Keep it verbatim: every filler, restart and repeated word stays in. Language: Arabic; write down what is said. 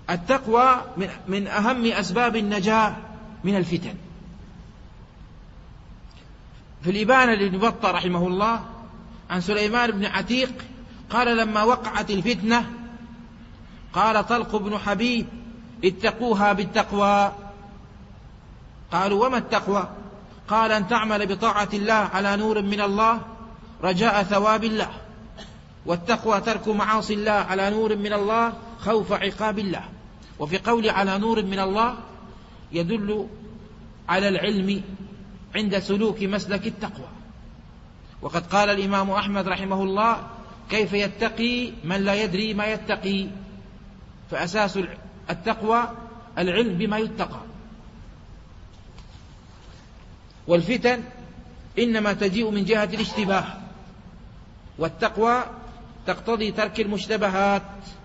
التقوى من أهم أسباب النجاة من الفتن. في الإبانة لابن بطة رحمه الله عن سليمان بن عتيق قال لما وقعت الفتنة قال طلق بن حبيب اتقوها بالتقوى. قالوا وما التقوى؟ قال أن تعمل بطاعة الله على نور من الله رجاء ثواب الله، والتقوى ترك معاصي الله على نور من الله خوف عقاب الله. وفي قول على نور من الله يدل على العلم عند سلوك مسلك التقوى. وقد قال الإمام أحمد رحمه الله كيف يتقي من لا يدري ما يتقي؟ فأساس التقوى العلم بما يتقى. والفتن إنما تجيء من جهة الاشتباه، والتقوى تقتضي ترك المشتبهات.